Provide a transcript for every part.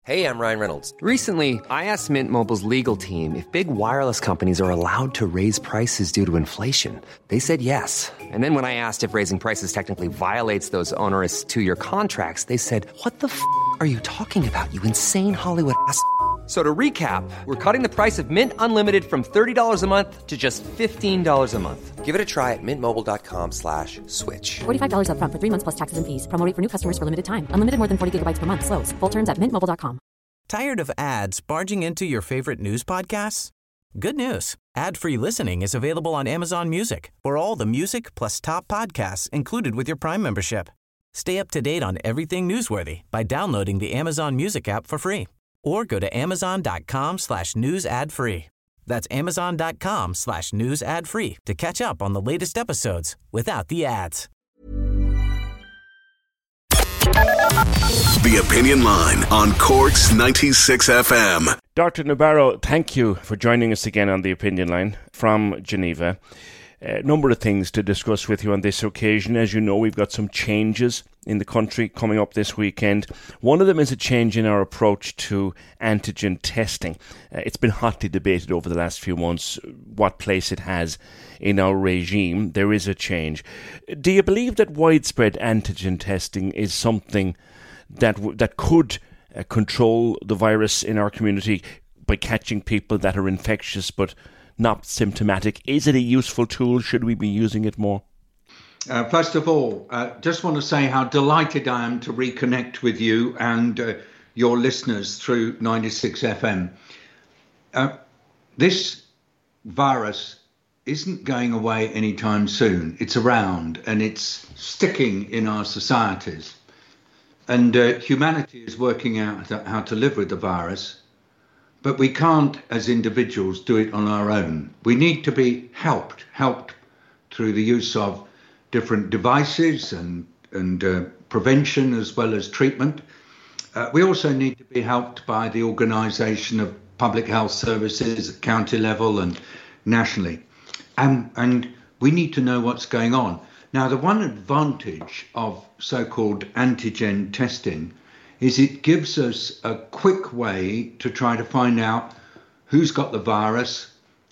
Hey, I'm Ryan Reynolds. Recently, I asked Mint Mobile's legal team if big wireless companies are allowed to raise prices due to inflation. They said yes. And then when I asked if raising prices technically violates those onerous two-year contracts, they said, "What the f*** are you talking about, you insane Hollywood ass?" So to recap, we're cutting the price of Mint Unlimited from $30 a month to just $15 a month. Give it a try at mintmobile.com/switch. $45 up front for 3 months plus taxes and fees. Promo rate for new customers for limited time. Unlimited more than 40 gigabytes per month. Slows full terms at mintmobile.com. Tired of ads barging into your favorite news podcasts? Good news. Ad-free listening is available on Amazon Music for all the music plus top podcasts included with your Prime membership. Stay up to date on everything newsworthy by downloading the Amazon Music app for free. Or go to amazon.com/news ad free. That's amazon.com/news ad free to catch up on the latest episodes without the ads. The Opinion Line on Cork's 96 FM. Dr. Nabarro, thank you for joining us again on The Opinion Line from Geneva. A number of things to discuss with you on this occasion. As you know, we've got some changes in the country coming up this weekend. One of them is a change in our approach to antigen testing. It's been hotly debated over the last few months what place it has in our regime. There is a change. Do you believe that widespread antigen testing is something that could control the virus in our community by catching people that are infectious but not symptomatic? Is it a useful tool? Should we be using it more? First of all, just want to say how delighted I am to reconnect with you and your listeners through 96 FM. This virus isn't going away anytime soon. It's around and it's sticking in our societies. And humanity is working out how to live with the virus. But we can't, as individuals, do it on our own. We need to be helped through the use of different devices and prevention as well as treatment. We also need to be helped by the organisation of public health services at county level and nationally. And we need to know what's going on. Now, the one advantage of so-called antigen testing is it gives us a quick way to try to find out who's got the virus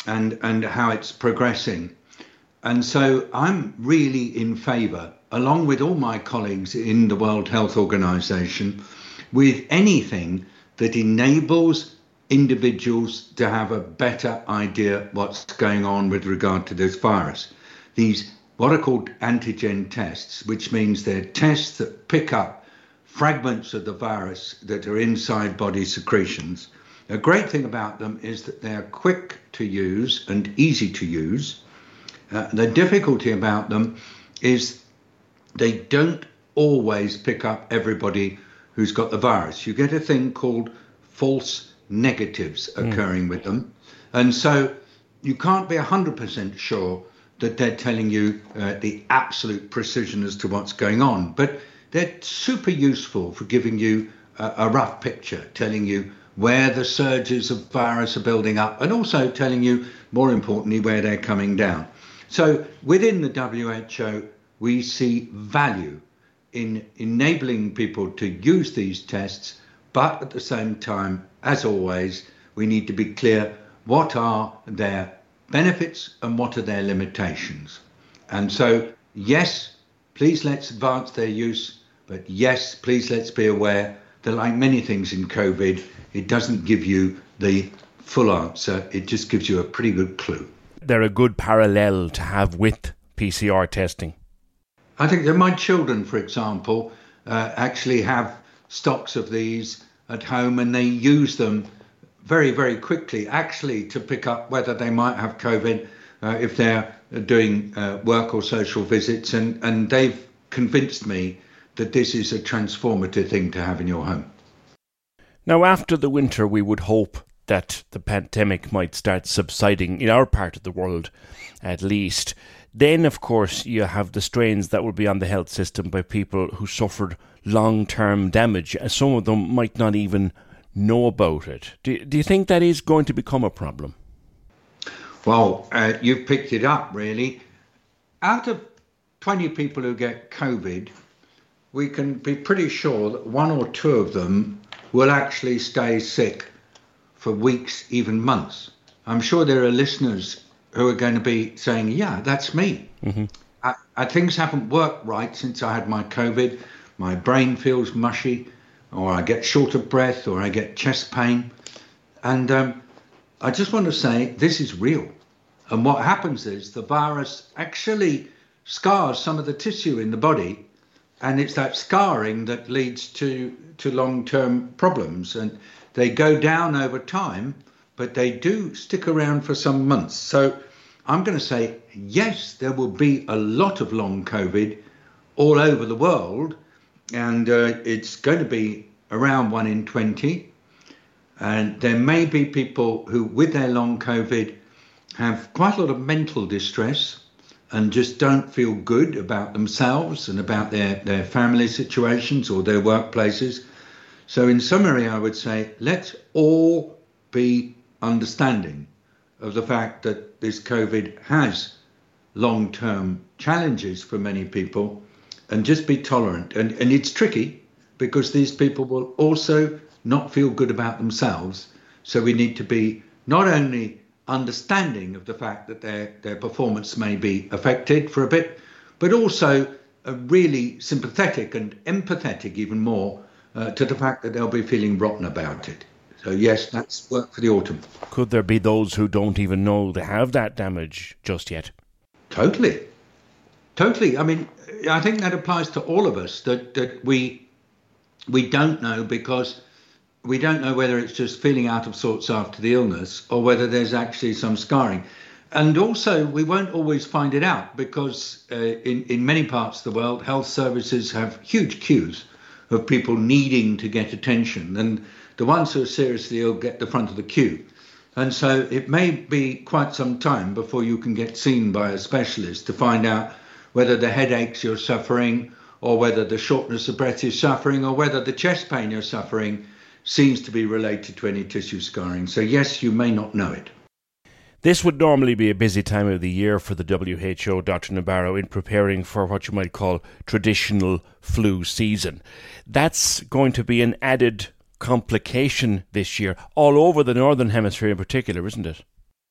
and how it's progressing. And so I'm really in favour, along with all my colleagues in the World Health Organization, with anything that enables individuals to have a better idea what's going on with regard to this virus. These what are called antigen tests, which means they're tests that pick up fragments of the virus that are inside body secretions. A great thing about them is that they're quick to use and easy to use. The difficulty about them is they don't always pick up everybody who's got the virus. You get a thing called false negatives occurring with them. And so you can't be 100% sure that they're telling you the absolute precision as to what's going on. But they're super useful for giving you a rough picture, telling you where the surges of virus are building up and also telling you, more importantly, where they're coming down. So within the WHO, we see value in enabling people to use these tests, but at the same time, as always, we need to be clear what are their benefits and what are their limitations. And so, yes, please let's advance their use, but yes, please let's be aware that like many things in COVID, it doesn't give you the full answer, it just gives you a pretty good clue. They're a good parallel to have with PCR testing. I think that my children, for example, actually have stocks of these at home and they use them very, very quickly, actually, to pick up whether they might have COVID if they're doing work or social visits. And they've convinced me that this is a transformative thing to have in your home. Now, after the winter, we would hope that the pandemic might start subsiding in our part of the world, at least. Then, of course, you have the strains that will be on the health system by people who suffered long-term damage. Some of them might not even know about it. Do you think that is going to become a problem? Well, you've picked it up, really. Out of 20 people who get COVID, we can be pretty sure that one or two of them will actually stay sick for weeks, even months. I'm sure there are listeners who are going to be saying, yeah, that's me. Things haven't worked right since I had my COVID. My brain feels mushy, or I get short of breath, or I get chest pain. And I just want to say this is real. And what happens is the virus actually scars some of the tissue in the body, and it's that scarring that leads to long-term problems. And they go down over time, but they do stick around for some months. So I'm going to say, yes, there will be a lot of long COVID all over the world, and it's going to be around 1 in 20. And there may be people who, with their long COVID, have quite a lot of mental distress and just don't feel good about themselves and about their family situations or their workplaces. So in summary, I would say, let's all be understanding of the fact that this COVID has long-term challenges for many people, and just be tolerant. And it's tricky because these people will also not feel good about themselves. So we need to be not only understanding of the fact that their performance may be affected for a bit, but also really sympathetic and empathetic even more to the fact that they'll be feeling rotten about it. So yes, that's work for the autumn. Could there be those who don't even know they have that damage just yet? Totally. I mean, I think that applies to all of us, that we don't know, because we don't know whether it's just feeling out of sorts after the illness or whether there's actually some scarring. And also, we won't always find it out because in many parts of the world, health services have huge queues of people needing to get attention. And the ones who are seriously ill get the front of the queue. And so it may be quite some time before you can get seen by a specialist to find out whether the headaches you're suffering, or whether the shortness of breath you're suffering, or whether the chest pain you're suffering seems to be related to any tissue scarring. So yes, you may not know it. This would normally be a busy time of the year for the WHO, Dr. Nabarro, in preparing for what you might call traditional flu season. That's going to be an added complication this year, all over the Northern Hemisphere in particular, isn't it?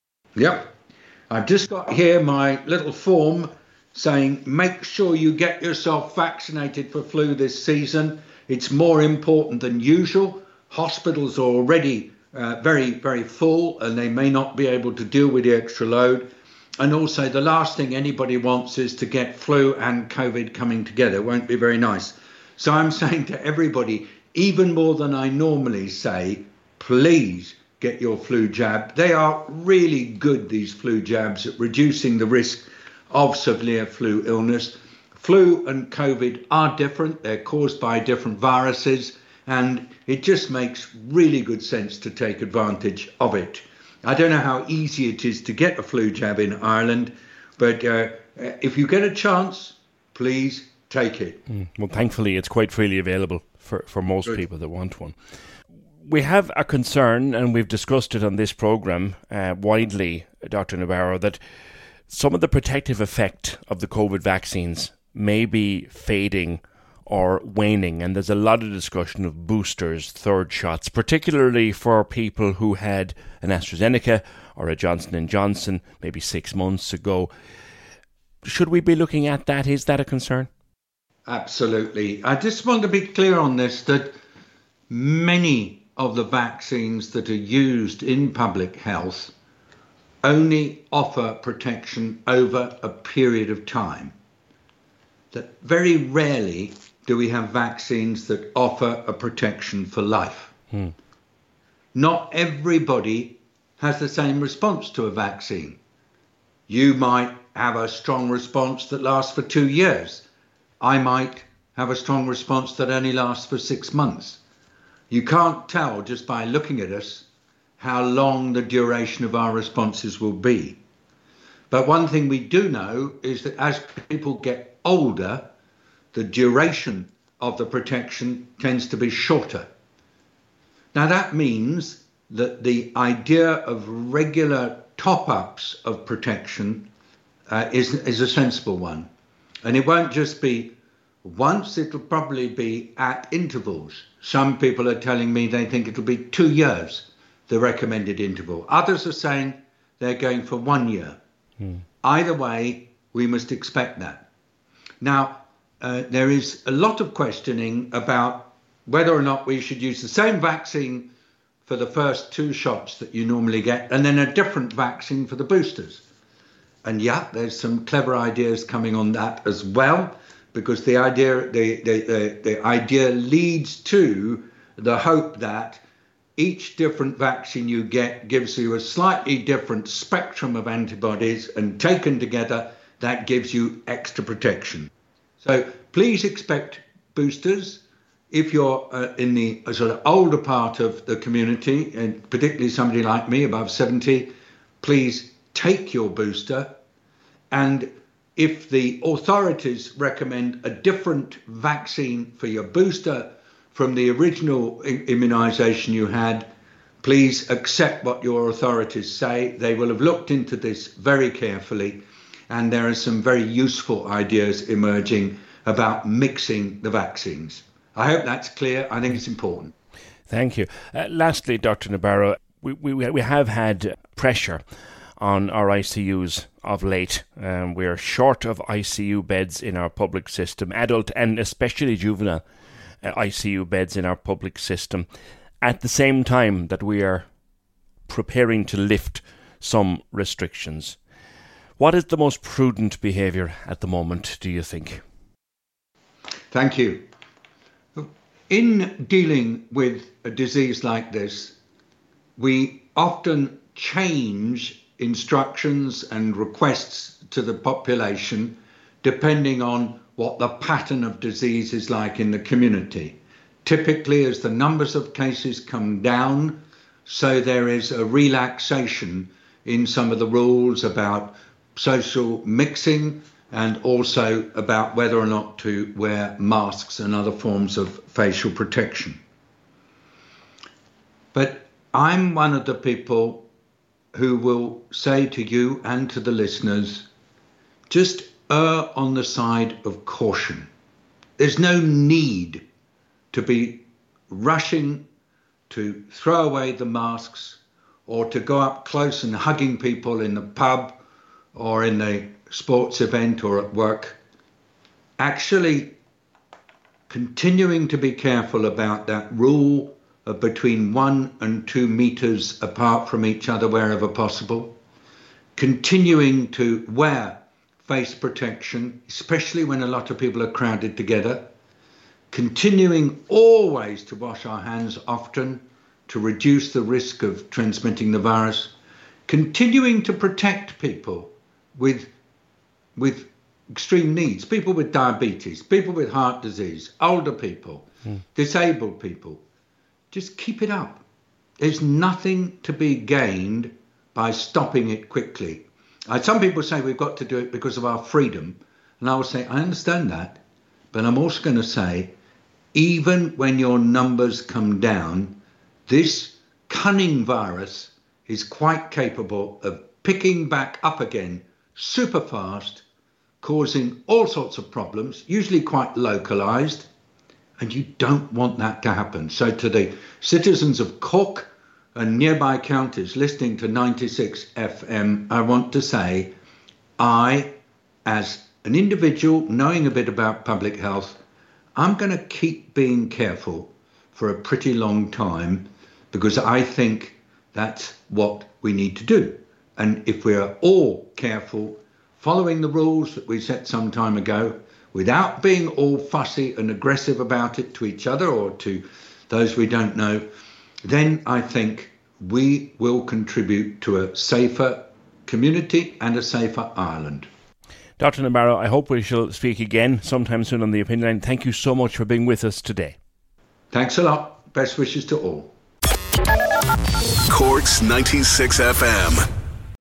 Yep. I've just got here my little form saying, make sure you get yourself vaccinated for flu this season. It's more important than usual. Hospitals are already very, very full, and they may not be able to deal with the extra load. And also, the last thing anybody wants is to get flu and COVID coming together. It won't be very nice. So I'm saying to everybody, even more than I normally say, please get your flu jab. They are really good, these flu jabs, at reducing the risk of severe flu illness. Flu and COVID are different. They're caused by different viruses, and it just makes really good sense to take advantage of it. I don't know how easy it is to get a flu jab in Ireland, but if you get a chance, please take it. Well, thankfully, it's quite freely available for most people that want one. We have a concern, and we've discussed it on this programme widely, Dr. Nabarro, that some of the protective effect of the COVID vaccines may be fading or waning, and there's a lot of discussion of boosters, third shots, particularly for people who had an AstraZeneca or a Johnson & Johnson maybe 6 months ago. Should we be looking at that? Is that a concern? Absolutely. I just want to be clear on this, that many of the vaccines that are used in public health only offer protection over a period of time. That very rarely do we have vaccines that offer a protection for life. Not everybody has the same response to a vaccine. You might have a strong response that lasts for 2 years. I might have a strong response that only lasts for 6 months. You can't tell just by looking at us how long the duration of our responses will be. But one thing we do know is that as people get older, the duration of the protection tends to be shorter. Now that means that the idea of regular top-ups of protection is a sensible one. And it won't just be Once, it'll probably be at intervals. Some people are telling me they think it'll be 2 years, the recommended interval. Others are saying they're going for 1 year. Either way, we must expect that. Now, there is a lot of questioning about whether or not we should use the same vaccine for the first 2 shots that you normally get, and then a different vaccine for the boosters. And yeah, there's some clever ideas coming on that as well, because the idea leads to the hope that each different vaccine you get gives you a slightly different spectrum of antibodies, and taken together, that gives you extra protection. So please expect boosters. If you're in the sort of older part of the community, and particularly somebody like me above 70, please take your booster. And if the authorities recommend a different vaccine for your booster from the original immunisation you had, please accept what your authorities say. They will have looked into this very carefully, and there are some very useful ideas emerging about mixing the vaccines. I hope that's clear. I think it's important. Thank you. Lastly, Dr. Nabarro, we have had pressure on our ICUs of late. We are short of ICU beds in our public system, adult and especially juvenile ICU beds in our public system, at the same time that we are preparing to lift some restrictions. What is the most prudent behaviour at the moment, do you think? Thank you. In dealing with a disease like this, we often change instructions and requests to the population depending on what the pattern of disease is like in the community. Typically, as the numbers of cases come down, so there is a relaxation in some of the rules about social mixing, and also about whether or not to wear masks and other forms of facial protection. But I'm one of the people who will say to you and to the listeners, just err on the side of caution. There's no need to be rushing to throw away the masks or to go up close and hugging people in the pub or in the sports event or at work. Actually, continuing to be careful about that rule of between 1 and 2 meters apart from each other wherever possible. Continuing to wear face protection, especially when a lot of people are crowded together. Continuing always to wash our hands often to reduce the risk of transmitting the virus. Continuing to protect people with extreme needs, people with diabetes, people with heart disease, older people, disabled people. Just keep it up. There's nothing to be gained by stopping it quickly. Some people say we've got to do it because of our freedom. And I will say, I understand that. But I'm also going to say, even when your numbers come down, this cunning virus is quite capable of picking back up again super fast, causing all sorts of problems, usually quite localized. And you don't want that to happen. So to the citizens of Cork and nearby counties listening to 96 FM, I want to say, I, as an individual knowing a bit about public health, I'm going to keep being careful for a pretty long time, because I think that's what we need to do. And if we're all careful, following the rules that we set some time ago, without being all fussy and aggressive about it to each other or to those we don't know, then I think we will contribute to a safer community and a safer Ireland. Dr. Nabarro, I hope we shall speak again sometime soon on The Opinion Line. Thank you so much for being with us today. Thanks a lot. Best wishes to all. Cork's 96 FM.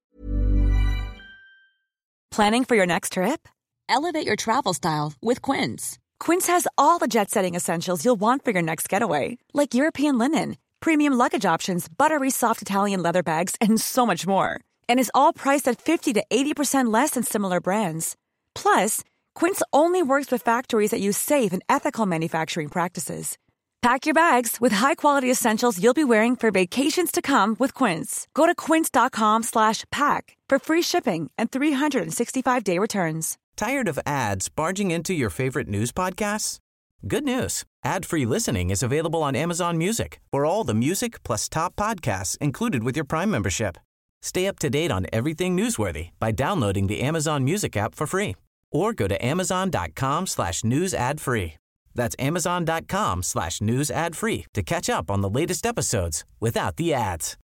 Planning for your next trip? Elevate your travel style with Quince. Quince has all the jet-setting essentials you'll want for your next getaway, like European linen, premium luggage options, buttery soft Italian leather bags, and so much more. And is all priced at 50 to 80% less than similar brands. Plus, Quince only works with factories that use safe and ethical manufacturing practices. Pack your bags with high-quality essentials you'll be wearing for vacations to come with Quince. Go to quince.com/pack for free shipping and 365-day returns. Tired of ads barging into your favorite news podcasts? Good news. Ad-free listening is available on Amazon Music for all the music plus top podcasts included with your Prime membership. Stay up to date on everything newsworthy by downloading the Amazon Music app for free or go to amazon.com/news ad free. That's amazon.com/news ad free to catch up on the latest episodes without the ads.